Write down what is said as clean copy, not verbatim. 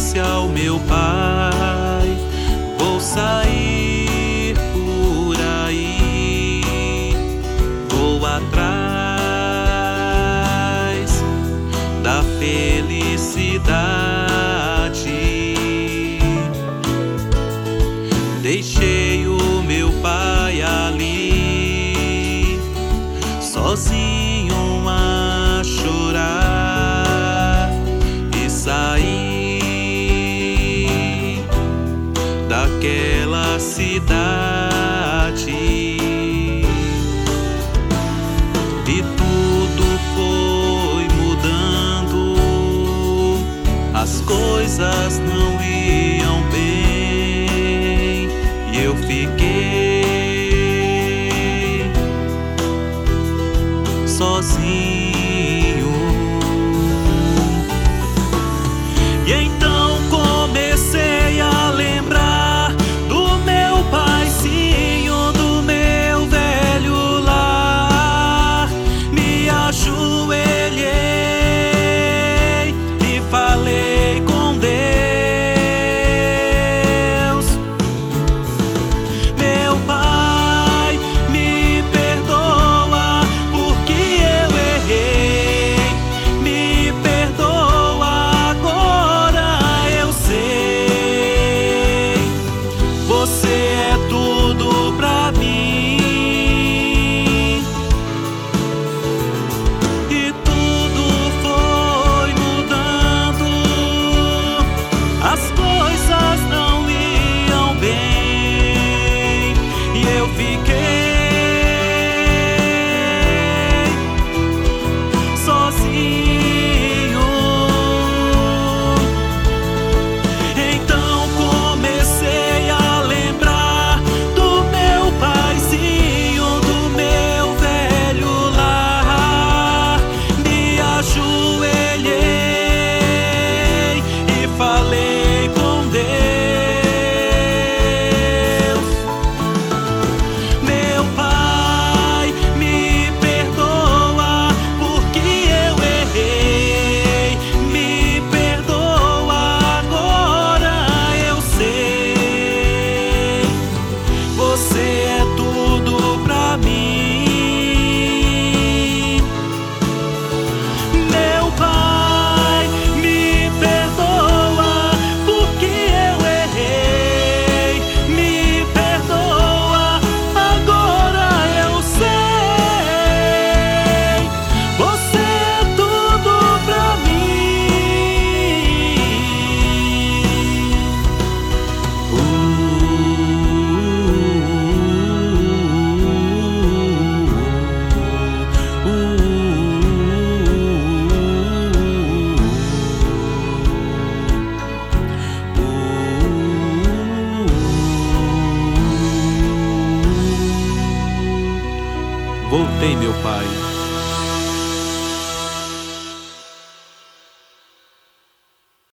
disse ao meu pai: vou sair por aí, vou atrás da felicidade. Deixei o meu pai ali, sozinho a chorar, e saí daquela cidade. E tudo foi mudando, as coisas não iam bem, e eu fiquei sozinho. E então comecei a lembrar do meu paizinho, do meu velho lar. Me ajoelhei e falei com Deus: meu pai, me perdoa porque eu errei. Me perdoa, agora eu sei. Você é tudo pra mim. E tudo foi mudando, as coisas não iam bem, e eu fiquei sozinho. Então comecei a lembrar do meu paizinho, do meu velho lar. Me ajoelhei e falei com Deus: meu pai, me perdoa porque eu errei. Me perdoa, agora eu sei. Você é tudo pra mim. Meu pai, me perdoa porque eu errei. Me perdoa, agora eu sei. Você é tudo pra mim. Voltei, meu pai.